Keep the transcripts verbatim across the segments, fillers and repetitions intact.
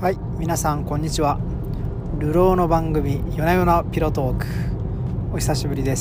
はい、皆さんこんにちは。流浪の番組夜な夜なピロトーク、お久しぶりです。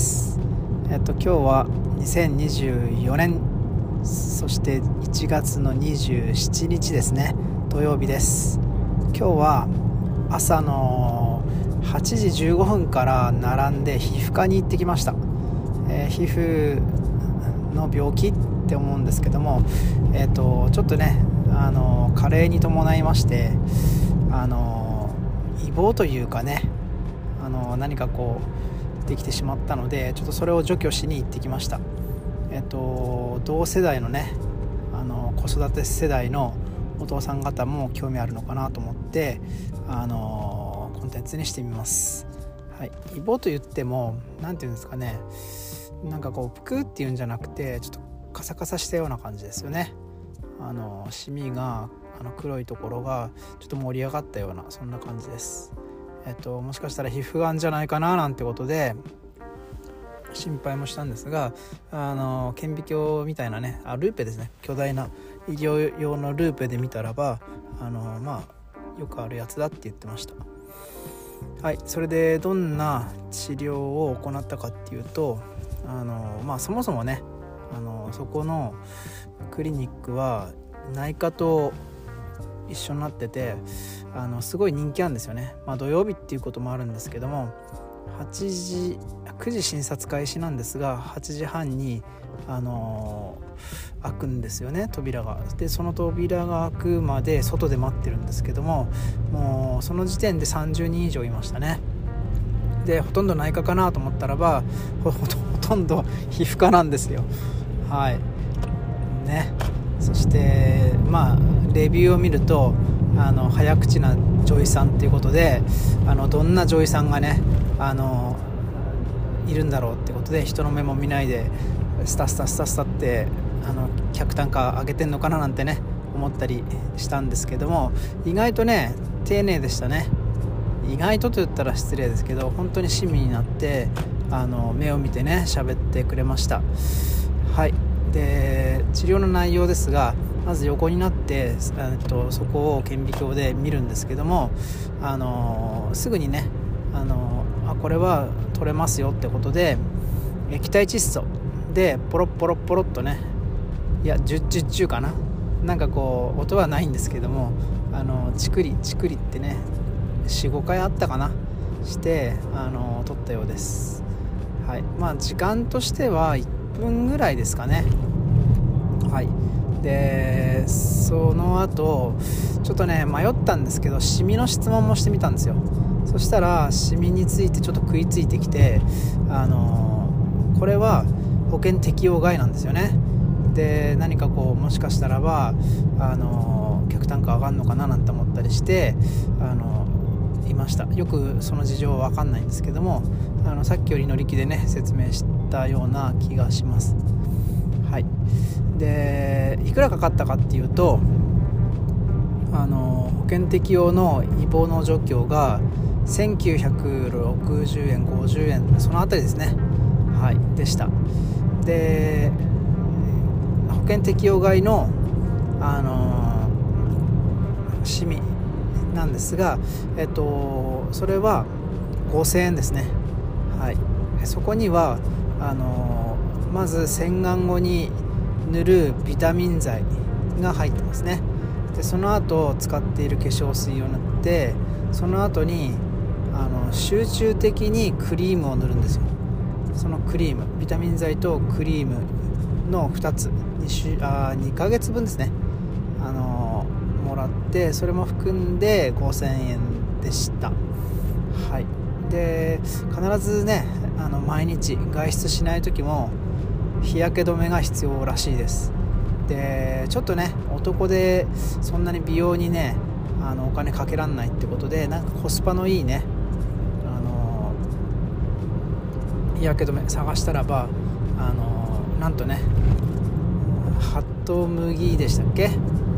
えっと今日はにせんにじゅうよねん、そしていちがつのにじゅうしちにちですね、土曜日です。今日は朝のはちじじゅうごふんから並んで皮膚科に行ってきました。えー、皮膚の病気って思うんですけども、えっとちょっとねあの加齢に伴いましてあのイボというかねあの何かこうできてしまったので、ちょっとそれを除去しに行ってきました。えっと同世代のねあの子育て世代のお父さん方も興味あるのかなと思ってあのコンテンツにしてみます。はい、イボと言ってもなんていうんですかね、なんかこうぷくっていうんじゃなくてちょっとカサカサしたような感じですよね。あのシミがあの黒いところがちょっと盛り上がったようなそんな感じです。えっともしかしたら皮膚がんじゃないかななんてことで心配もしたんですが、あの顕微鏡みたいなねあルーペですね、巨大な医療用のルーペで見たらばあのまあよくあるやつだって言ってました。はい、それでどんな治療を行ったかっていうと、あのまあそもそもねあのそこのクリニックは内科と一緒になっててあのすごい人気なんですよね。まあ土曜日っていうこともあるんですけども、はちじくじ診察開始なんですがはちじはんにあの開くんですよね、扉が。でその扉が開くまで外で待ってるんですけども、もうその時点でさんじゅうにん以上いましたね。でほとんど内科かなと思ったらば ほ, ほとんど皮膚科なんですよ。はいね、そしてまあレビューを見るとあの早口な女医さんっていうことで、あのどんな女医さんがねあのいるんだろうってことで人の目も見ないでスタスタスタスタってあの客単価上げてんのかななんてね思ったりしたんですけども、意外とね丁寧でしたね。意外とと言ったら失礼ですけど本当に親身になってあの目を見てね喋ってくれました。はい、で治療の内容ですが、まず横になって、えっと、そこを顕微鏡で見るんですけども、あのすぐにねあのあこれは取れますよってことで液体窒素でポロッポロッポロッとね、いやじゅう、じゅうかな、なんかこう音はないんですけどもあのチクリチクリってね よん,ご 回あったかなしてあの取ったようです。はい、まあ時間としてはいっぷんぐらいですかね。はい、でその後ちょっとね迷ったんですけどシミの質問もしてみたんですよ。そしたらシミについてちょっと食いついてきて、あのこれは保険適用外なんですよね。で何かこうもしかしたらばあの客単価上がるのかななんて思ったりしてあのいました。よくその事情は分かんないんですけども、あのさっきより乗り気でね説明したような気がします。はい、でいくらかかったかっていうとあの保険適用のイボの除去がせんきゅうひゃくろくじゅうえんごじゅうえんそのあたりですね。はいでした。で保険適用外のあのシミなんですが、えっとそれはごせんえんですね。はい、そこにはあのまず洗顔後に塗るビタミン剤が入ってますね。でその後使っている化粧水を塗って、その後にあの集中的にクリームを塗るんですよ。そのクリームビタミン剤とクリームのふたつ 2, 週あにかげつぶんですね、あのもらって、それも含んでごせんえんでした。はい、で必ずねあの毎日外出しない時も日焼け止めが必要らしいです。でちょっとね男でそんなに美容にねあのお金かけらんないってことで、なんかコスパのいいねあの日焼け止め探したらばあのなんとねハトムギでしたっけ、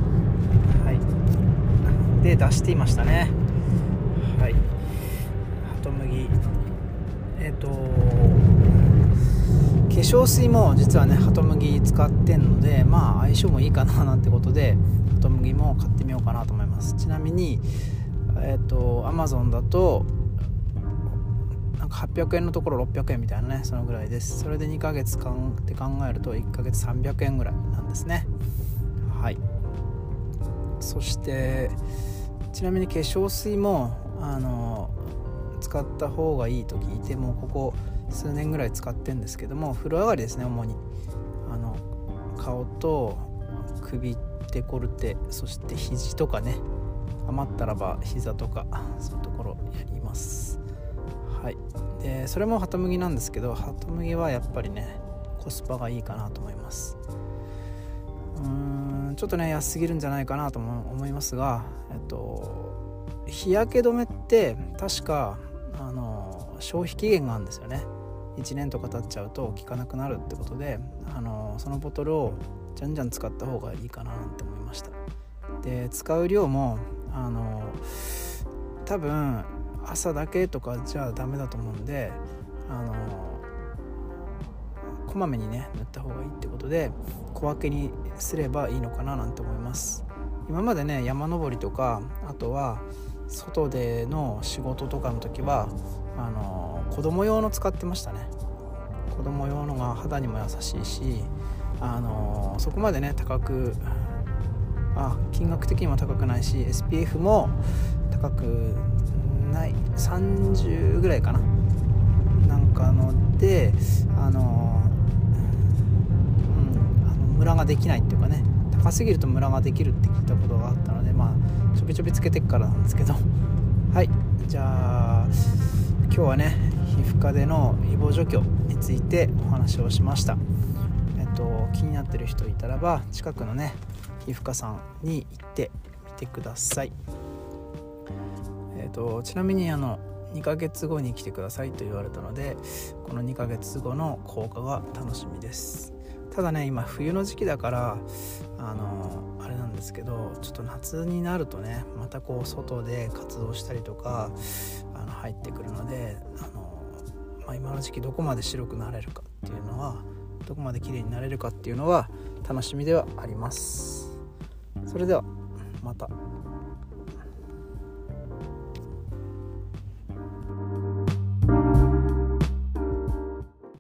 はい、で出していましたね。はい、ハトムギえっと粧水も実はねハトムギ使ってんので、まあ相性もいいかななんてことでハトムギも買ってみようかなと思います。ちなみにえっと Amazon だとなんかはっぴゃくえんのところろっぴゃくえんみたいなね、そのぐらいです。それでにかげつ間って考えるといっかげつさんびゃくえんぐらいなんですね。はい。そしてちなみに化粧水もあの使った方がいいと聞いて、もうここ数年ぐらい使ってるんですけども、風呂上がりですね。主にあの顔と首、デコルテ、そして肘とかね、余ったらば膝とかそういうところやります。はい。でそれもハトムギなんですけど、ハトムギはやっぱりねコスパがいいかなと思います。うーんちょっとね安すぎるんじゃないかなとも思いますが、えっと日焼け止めって確かあの消費期限があるんですよね。いちねんとか経っちゃうと効かなくなるってことで、あのそのボトルをじゃんじゃん使った方がいいかなって思いました。で使う量もあの多分朝だけとかじゃダメだと思うんで、あのこまめにね塗った方がいいってことで小分けにすればいいのかななんて思います。今までね山登りとか、あとは外での仕事とかの時はあの子供用の使ってましたね。子供用のが肌にも優しいし、あのそこまでね高くあ金額的にも高くないし エスピーエフ も高くないさんじゅうぐらいかななんかので、あの、うん、あのムラができないっていうかね、高すぎるとムラができるって聞いたことがあったので、まあちょびちょびつけてっからなんですけどはい。じゃあ今日はね皮膚科でのイボ除去についてお話をしました。えっと気になってる人いたらば近くのね皮膚科さんに行ってみてください。えっとちなみにあのにかげつごに来てくださいと言われたので、このにかげつごの効果が楽しみです。ただね今冬の時期だからあのあれなんですけど、ちょっと夏になるとねまたこう外で活動したりとかあの入ってくるので、あの、まあ、今の時期どこまで白くなれるかっていうのは、どこまで綺麗になれるかっていうのは楽しみではあります。それではまた。